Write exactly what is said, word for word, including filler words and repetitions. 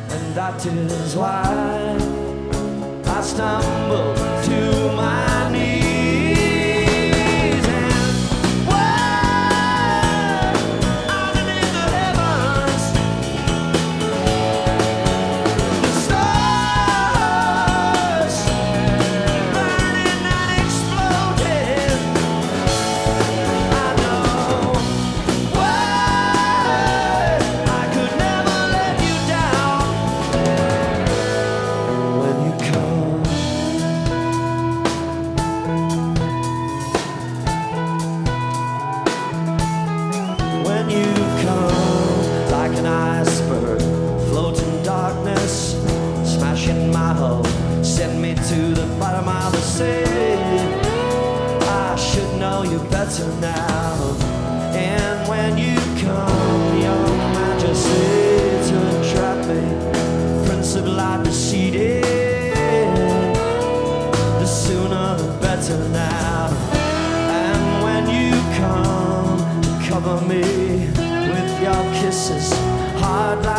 and that is why I stumble to my knees and way underneath the heavens, the stars burning and exploding. I know why I could never let you down when you come. When you come like an iceberg, floating darkness, smashing my hull, send me to the bottom of the sea. I should know you better now. And when you come, your majesty, to entrap me, prince of light deceited, the sooner the better now. And when you come, cover me with your kisses, hard like